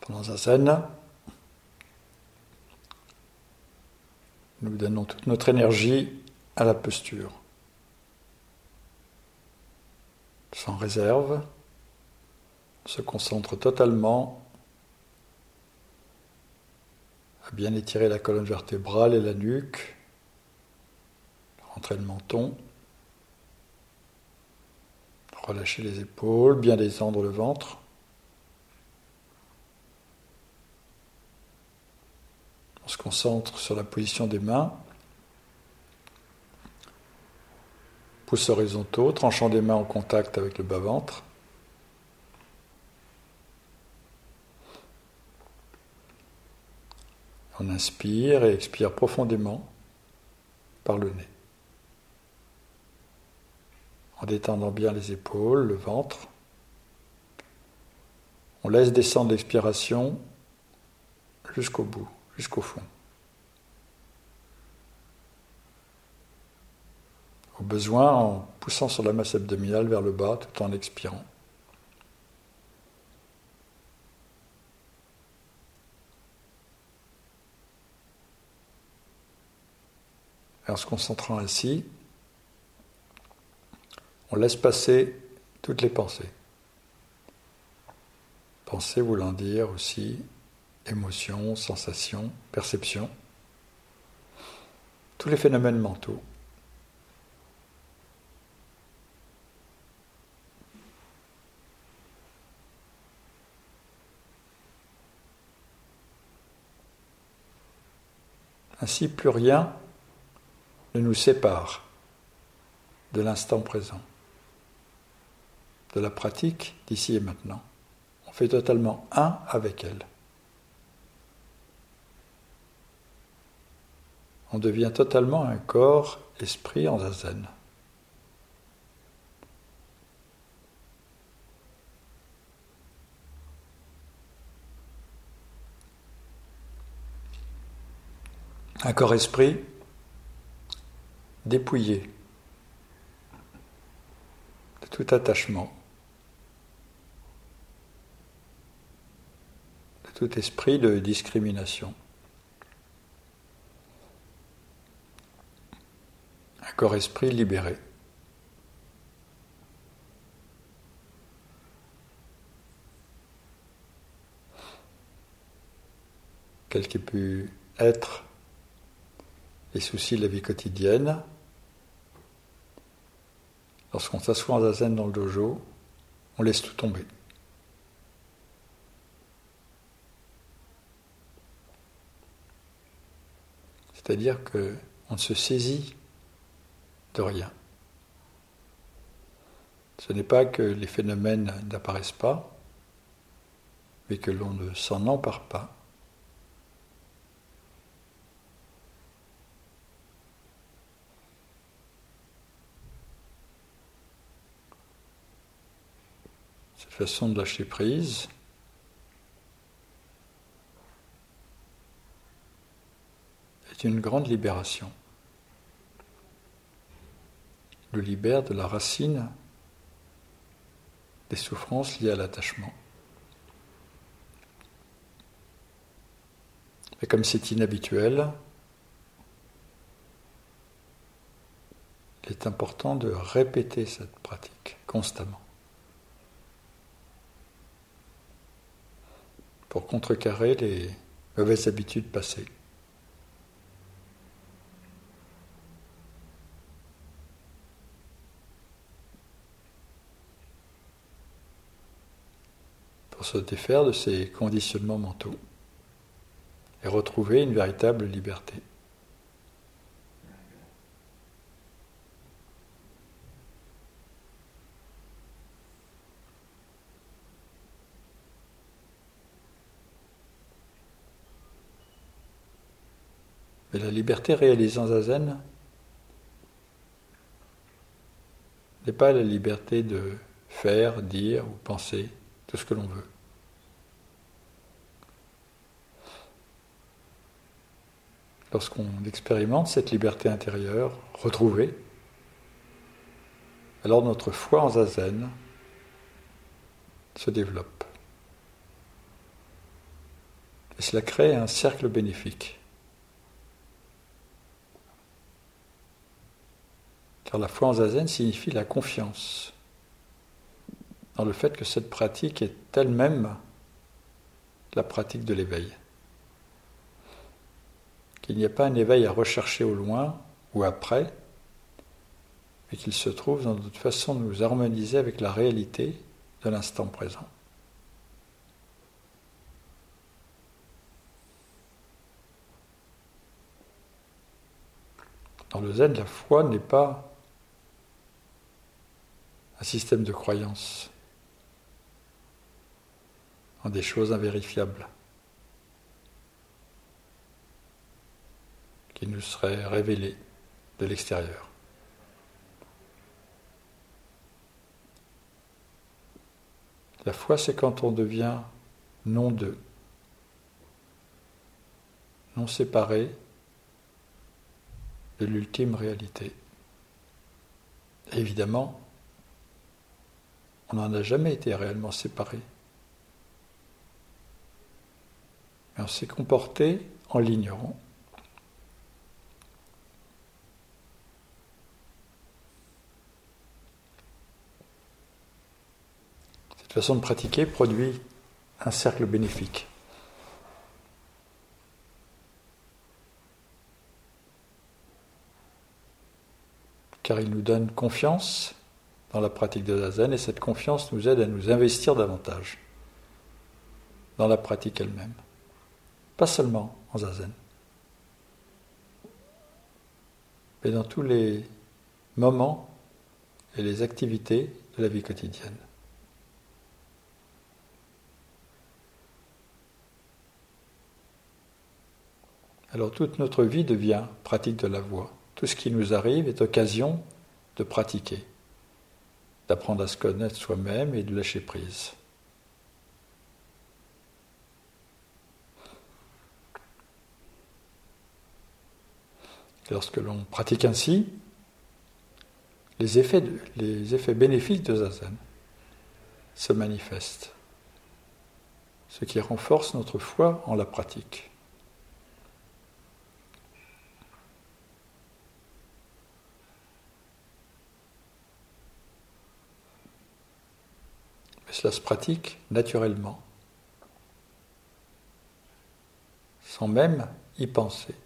Pendant Zazen, nous donnons toute notre énergie à la posture. Sans réserve, on se concentre totalement à bien étirer la colonne vertébrale et la nuque, rentrer le menton, relâcher les épaules, bien descendre le ventre. On se concentre sur la position des mains, pouces horizontaux, tranchant des mains en contact avec le bas-ventre. On inspire et expire profondément par le nez, en détendant bien les épaules, le ventre. On laisse descendre l'expiration jusqu'au bout, jusqu'au fond. Au besoin, en poussant sur la masse abdominale vers le bas tout en expirant. Et en se concentrant ainsi, on laisse passer toutes les pensées. Pensées voulant dire aussi émotions, sensations, perceptions, tous les phénomènes mentaux. Ainsi, plus rien ne nous sépare de l'instant présent, de la pratique d'ici et maintenant. On fait totalement un avec elle. On devient totalement un corps, esprit en zazen. Un corps-esprit dépouillé de tout attachement, de tout esprit de discrimination. Un corps-esprit libéré. Quel qu'ait pu être les soucis de la vie quotidienne, lorsqu'on s'assoit en zazen dans le dojo, on laisse tout tomber. C'est-à-dire qu'on ne se saisit de rien. Ce n'est pas que les phénomènes n'apparaissent pas, mais que l'on ne s'en empare pas. Cette façon de lâcher prise est une grande libération. Le libère de la racine des souffrances liées à l'attachement. Et comme c'est inhabituel, il est important de répéter cette pratique constamment pour contrecarrer les mauvaises habitudes passées. Pour se défaire de ces conditionnements mentaux et retrouver une véritable liberté. Mais la liberté réalisée en zazen n'est pas la liberté de faire, dire ou penser tout ce que l'on veut. Lorsqu'on expérimente cette liberté intérieure retrouvée, alors notre foi en zazen se développe. Et cela crée un cercle bénéfique. Car la foi en Zazen signifie la confiance dans le fait que cette pratique est elle-même la pratique de l'éveil. Qu'il n'y a pas un éveil à rechercher au loin ou après, mais qu'il se trouve dans notre façon de nous harmoniser avec la réalité de l'instant présent. Dans le zen, la foi n'est pas un système de croyance en des choses invérifiables qui nous seraient révélées de l'extérieur. La foi, c'est quand on devient non deux, non séparé de l'ultime réalité. Et évidemment, on n'en a jamais été réellement séparé. Mais on s'est comporté en l'ignorant. Cette façon de pratiquer produit un cercle bénéfique. Car il nous donne confiance dans la pratique de Zazen, et cette confiance nous aide à nous investir davantage dans la pratique elle-même. Pas seulement en Zazen, mais dans tous les moments et les activités de la vie quotidienne. Alors toute notre vie devient pratique de la voie. Tout ce qui nous arrive est occasion de pratiquer, d'apprendre à se connaître soi-même et de lâcher prise. Lorsque l'on pratique ainsi, les effets bénéfiques de Zazen se manifestent, ce qui renforce notre foi en la pratique. Mais cela se pratique naturellement, sans même y penser.